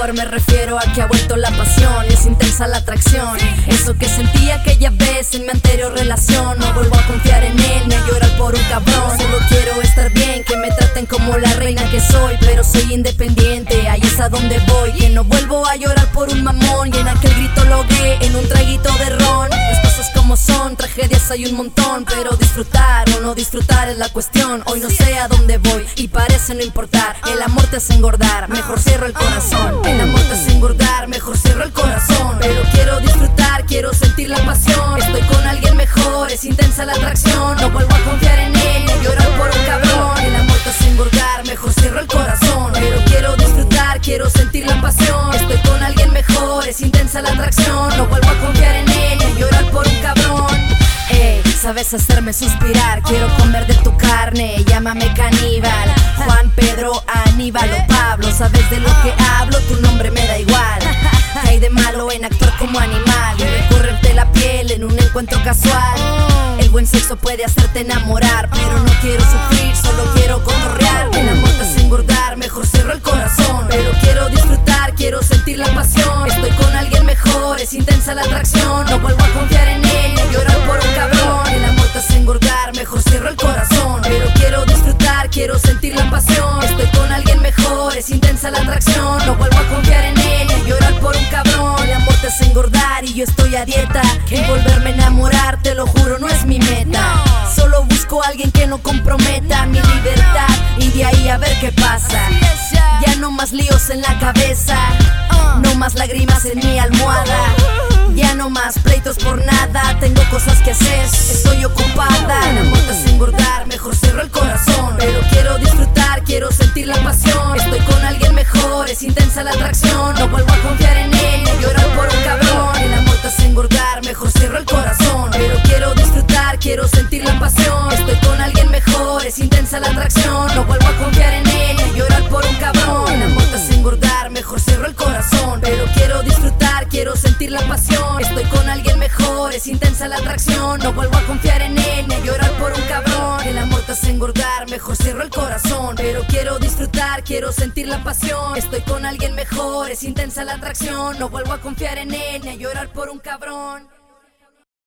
mejor me refiero a que ha vuelto la pasión y es intensa la atracción. Eso que sentí aquella vez en mi anterior relación. No vuelvo a confiar en él ni a llorar por un cabrón. Solo quiero estar bien, que me traten como la reina que soy, pero soy independiente, ahí es a donde voy. Que no vuelvo a llorar por un mamón y en aquel grito logré en un traguito de ron. Las cosas como son, tragedias hay un montón, pero disfrutar o no disfrutar es la cuestión. Hoy no sé a dónde voy y parece no importar. El amor te hace engordar, mejor cierro el corazón. El amor te hace engordar, mejor cierro el corazón. Pero quiero disfrutar, quiero sentir la pasión. Estoy con alguien mejor, es intensa la atracción. No vuelvo a confiar en él ni a llorar por un cabrón. El amor te hace engordar, mejor cierro el corazón. Pero quiero disfrutar, quiero sentir la pasión. Estoy con alguien mejor, es intensa la atracción. No vuelvo a confiar en él ni a llorar por un cabrón. Sabes hacerme suspirar, quiero comer de tu carne, llámame caníbal. Juan, Pedro, Aníbal o Pablo, sabes de lo que hablo, tu nombre me da igual. ¿Qué hay de malo en actuar como animal y recorrerte la piel en un encuentro casual? El buen sexo puede hacerte enamorar, pero no quiero sufrir, solo quiero cotorrear. El amor te hace engordar, mejor cierro el corazón. Pero quiero disfrutar, quiero sentir la pasión. Estoy con alguien mejor, es intensa la atracción. No vuelvo a confiar en él ni a llorar por un cabrón. El amor te hace engordar, mejor cierro el corazón. Pero quiero disfrutar, quiero sentir la pasión. Estoy con alguien mejor, es intensa la atracción. No vuelvo a confiar en él ni a llorar por un cabrón. El amor te hace engordar y yo estoy a dieta. Y volverme a enamorar, te lo juro, no es mi meta. Solo busco a alguien que no comprometa mi libertad y de ahí a ver qué pasa. Ya no más líos en la cabeza, no más lágrimas en mi almohada. Ya no más pleitos por nada, tengo cosas que hacer, estoy ocupada. El amor te hace engordar, mejor cierro el corazón. Pero quiero disfrutar, quiero sentir la pasión. Estoy con alguien mejor, es intensa la atracción. No vuelvo a confiar en él ni a llorar por un cabrón. El amor te hace engordar, mejor cierro el corazón. Pero quiero disfrutar, quiero sentir la pasión. Estoy con alguien mejor, es intensa la atracción. No vuelvo a confiar en él ni a llorar por un cabrón. El amor te hace engordar, mejor cierro el corazón. Pero quiero disfrutar, quiero sentir la pasión. Estoy con alguien mejor, es intensa la atracción. No vuelvo a confiar en él ni a llorar por un cabrón. El amor te hace engordar, mejor cierro el corazón. Pero quiero disfrutar, quiero sentir la pasión. Estoy con alguien mejor, es intensa la atracción. No vuelvo a confiar en él ni a llorar por un cabrón.